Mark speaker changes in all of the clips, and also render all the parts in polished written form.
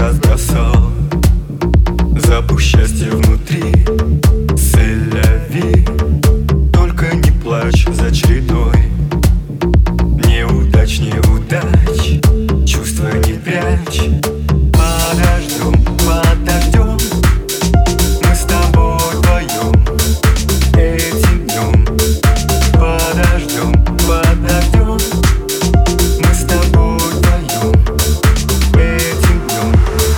Speaker 1: разбросал. Запах счастья внутри, селяви. Только не плачь за чередой неудач, неудач. Чувства не прячь. Подождем, подождем, мы с тобой вдвоем этим днем. Подождем, подождем, мы с тобой вдвоем этим днем.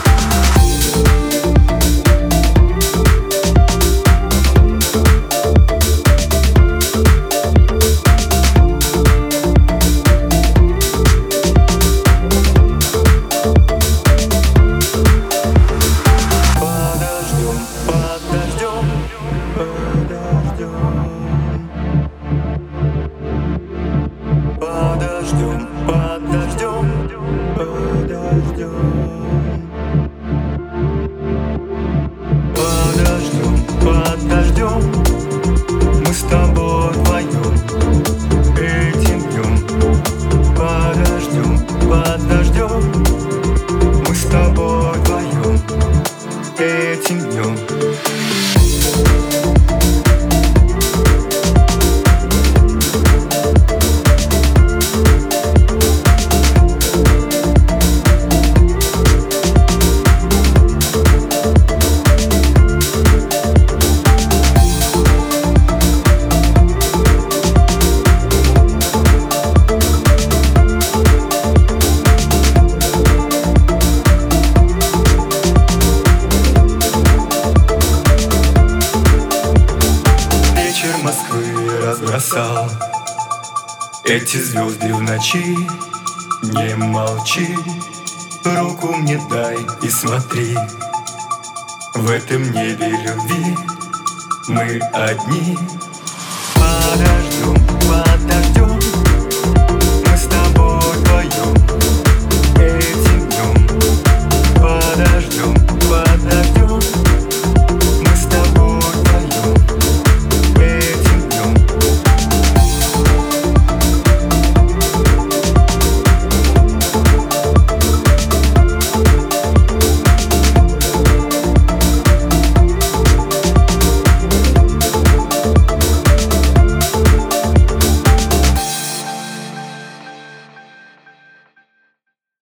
Speaker 1: Подождем, подождем, подождем. Подождем, подождем, мы с тобой вдвоем этим днем. Подождем, подождем, мы с тобой вдвоем этим днем. Москвы разбросал эти звезды в ночи. Не молчи, руку мне дай и смотри. В этом небе любви мы одни. Подожди.